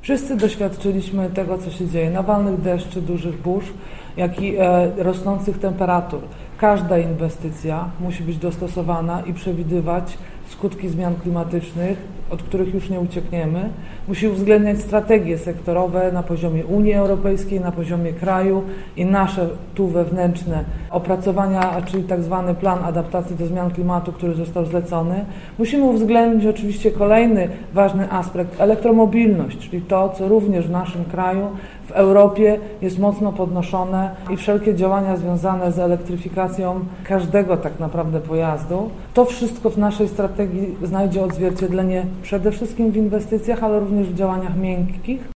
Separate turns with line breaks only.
Wszyscy doświadczyliśmy tego, co się dzieje, nawalnych deszczy, dużych burz, jak i rosnących temperatur. Każda inwestycja musi być dostosowana i przewidywać skutki zmian klimatycznych, od których już nie uciekniemy. Musi uwzględniać strategie sektorowe na poziomie Unii Europejskiej, na poziomie kraju i nasze tu wewnętrzne opracowania, czyli tak zwany plan adaptacji do zmian klimatu, który został zlecony. Musimy uwzględnić oczywiście kolejny ważny aspekt, elektromobilność, czyli to, co również w naszym kraju, w Europie jest mocno podnoszone i wszelkie działania związane z elektryfikacją każdego tak naprawdę pojazdu. To wszystko w naszej strategii znajdzie odzwierciedlenie przede wszystkim w inwestycjach, ale również w działaniach miękkich.